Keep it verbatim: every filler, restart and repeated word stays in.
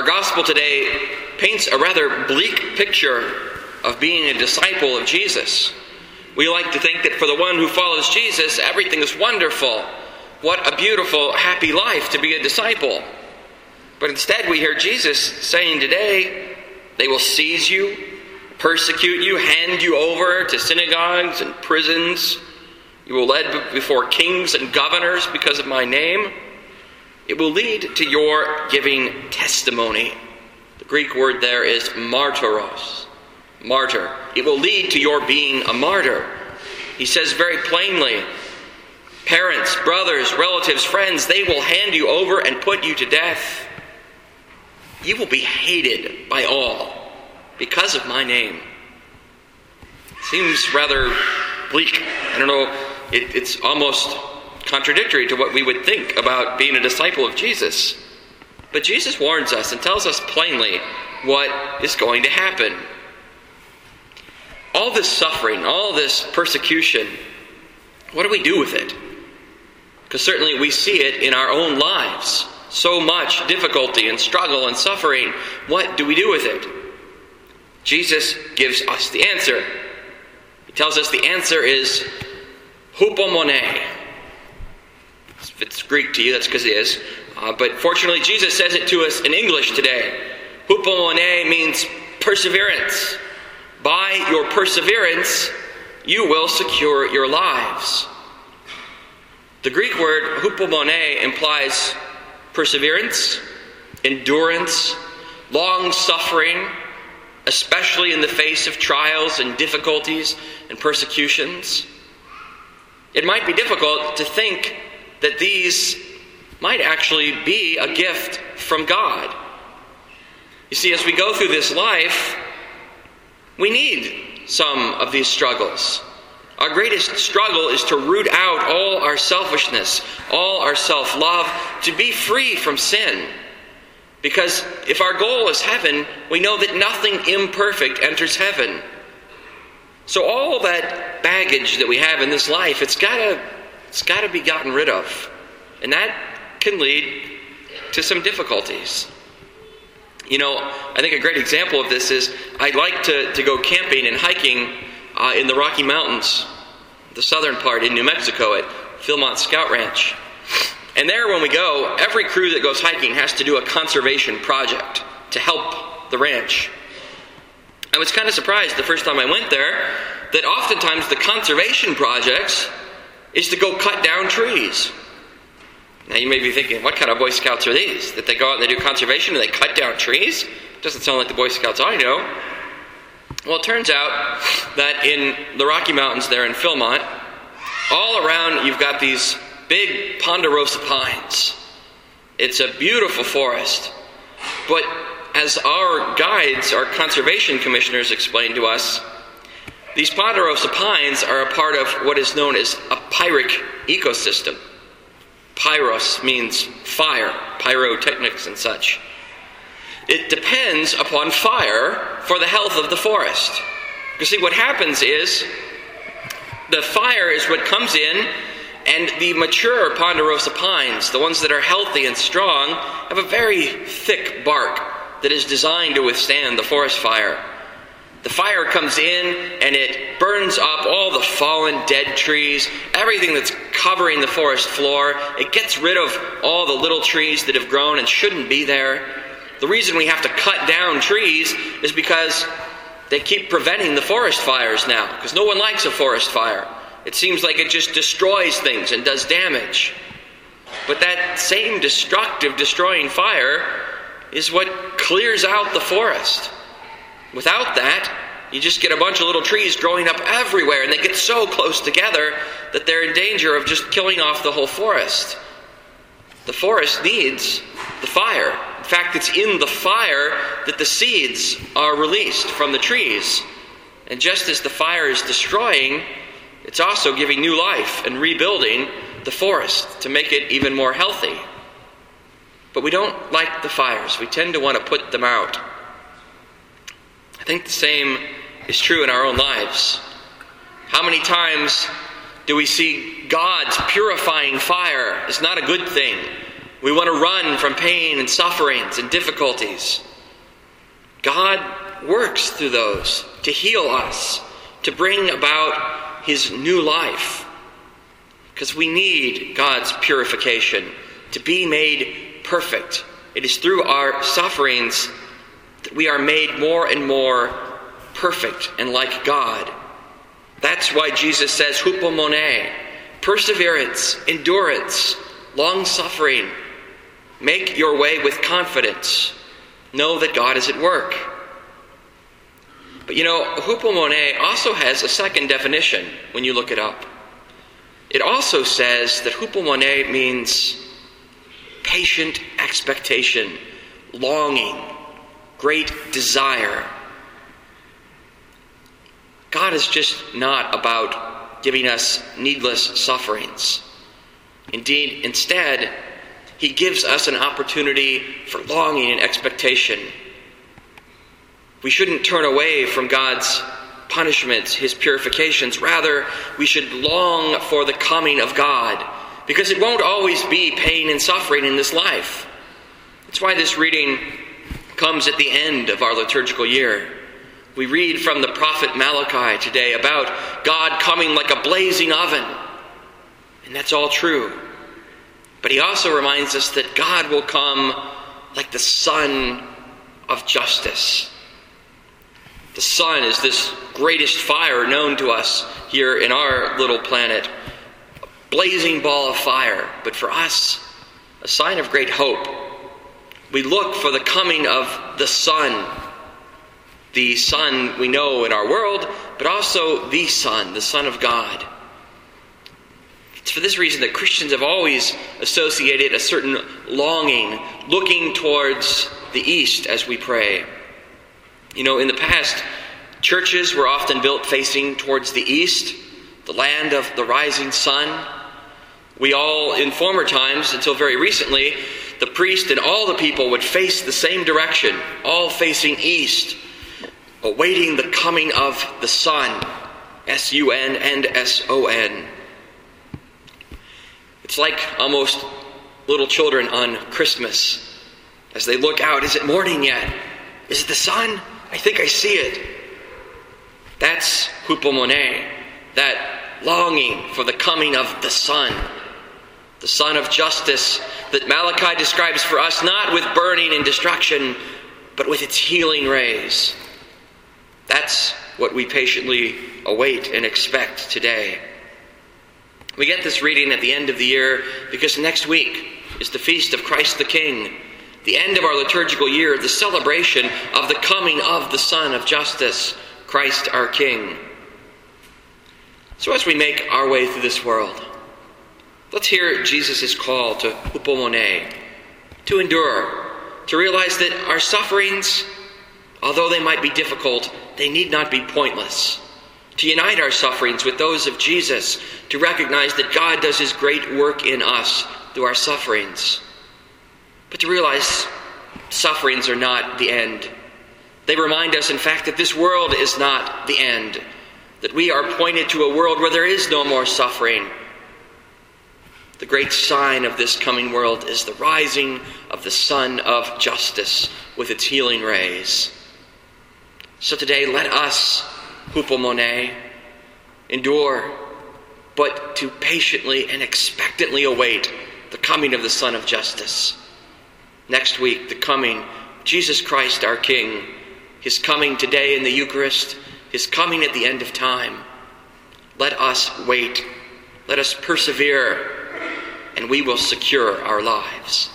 Our gospel today paints a rather bleak picture of being a disciple of Jesus. We like to think that for the one who follows Jesus, everything is wonderful. What a beautiful, happy life to be a disciple. But instead we hear Jesus saying today, they will seize you, persecute you, hand you over to synagogues and prisons. You will be led before kings and governors because of my name. It will lead to your giving testimony. The Greek word there is martyros. Martyr. It will lead to your being a martyr. He says very plainly, parents, brothers, relatives, friends, they will hand you over and put you to death. You will be hated by all because of my name. Seems rather bleak. I don't know, it, it's almost contradictory to what we would think about being a disciple of Jesus. But Jesus warns us and tells us plainly what is going to happen. All this suffering, all this persecution, what do we do with it? Because certainly we see it in our own lives. So much difficulty and struggle and suffering. What do we do with it? Jesus gives us the answer. He tells us the answer is hupomone. If it's Greek to you, that's because it is. Uh, but fortunately, Jesus says it to us in English today. Hupomone means perseverance. By your perseverance, you will secure your lives. The Greek word hupomone implies perseverance, endurance, long-suffering, especially in the face of trials and difficulties and persecutions. It might be difficult to think that these might actually be a gift from God. You see, as we go through this life, we need some of these struggles. Our greatest struggle is to root out all our selfishness, all our self-love, to be free from sin. Because if our goal is heaven, we know that nothing imperfect enters heaven. So all that baggage that we have in this life, it's gotta, it's gotta be gotten rid of. And that can lead to some difficulties. You know, I think a great example of this is I like to, to go camping and hiking uh, in the Rocky Mountains, the southern part in New Mexico at Philmont Scout Ranch. And there when we go, every crew that goes hiking has to do a conservation project to help the ranch. I was kind of surprised the first time I went there that oftentimes the conservation projects is to go cut down trees. Now you may be thinking, what kind of Boy Scouts are these? That they go out and they do conservation and they cut down trees? Doesn't sound like the Boy Scouts I know. Well, it turns out that in the Rocky Mountains there in Philmont, all around you've got these big ponderosa pines. It's a beautiful forest. But as our guides, our conservation commissioners explained to us, these ponderosa pines are a part of what is known as a pyric ecosystem. Pyros means fire, pyrotechnics and such. It depends upon fire for the health of the forest. You see, what happens is the fire is what comes in, and the mature ponderosa pines, the ones that are healthy and strong, have a very thick bark that is designed to withstand the forest fire. The fire comes in and it burns up all the fallen dead trees, everything that's covering the forest floor. It gets rid of all the little trees that have grown and shouldn't be there. The reason we have to cut down trees is because they keep preventing the forest fires now, because no one likes a forest fire. It seems like it just destroys things and does damage. But that same destructive, destroying fire is what clears out the forest. Without that, you just get a bunch of little trees growing up everywhere, and they get so close together that they're in danger of just killing off the whole forest. The forest needs the fire. In fact, it's in the fire that the seeds are released from the trees. And just as the fire is destroying, it's also giving new life and rebuilding the forest to make it even more healthy. But we don't like the fires. We tend to want to put them out. I think the same is true in our own lives. How many times do we see God's purifying fire as not a good thing? We want to run from pain and sufferings and difficulties. God works through those to heal us, to bring about his new life. Because we need God's purification to be made perfect. It is through our sufferings that we are made more and more perfect and like God. That's why Jesus says, hupomone, perseverance, endurance, long-suffering. Make your way with confidence. Know that God is at work. But you know, hupomone also has a second definition when you look it up. It also says that hupomone means patient expectation, longing, great desire. God is just not about giving us needless sufferings. Indeed, instead, he gives us an opportunity for longing and expectation. We shouldn't turn away from God's punishments, his purifications. Rather, we should long for the coming of God, because it won't always be pain and suffering in this life. That's why this reading comes at the end of our liturgical year. We read from the prophet Malachi today about God coming like a blazing oven. And that's all true. But he also reminds us that God will come like the sun of justice. The sun is this greatest fire known to us here in our little planet. A blazing ball of fire, but for us, a sign of great hope. We look for the coming of the sun. The sun we know in our world, but also the Son, the Son of God. It's for this reason that Christians have always associated a certain longing, looking towards the east as we pray. You know, in the past, churches were often built facing towards the east, the land of the rising sun. We all, in former times, until very recently, the priest and all the people would face the same direction, all facing east, awaiting the coming of the sun, S U N and S O N. It's like almost little children on Christmas. As they look out, is it morning yet? Is it the sun? I think I see it. That's hupomone, that longing for the coming of the sun, the sun of justice that Malachi describes for us not with burning and destruction, but with its healing rays. That's what we patiently await and expect today. We get this reading at the end of the year because next week is the feast of Christ the King, the end of our liturgical year, the celebration of the coming of the Son of Justice, Christ our King. So as we make our way through this world, let's hear Jesus' call to hupomone, to endure, to realize that our sufferings, although they might be difficult, they need not be pointless. To unite our sufferings with those of Jesus, to recognize that God does his great work in us through our sufferings. But to realize sufferings are not the end. They remind us, in fact, that this world is not the end, that we are pointed to a world where there is no more suffering. The great sign of this coming world is the rising of the Sun of Justice with its healing rays. So today, let us, hupomone, endure, but to patiently and expectantly await the coming of the Son of Justice. Next week, the coming of Jesus Christ our King, his coming today in the Eucharist, his coming at the end of time. Let us wait, let us persevere, and we will secure our lives.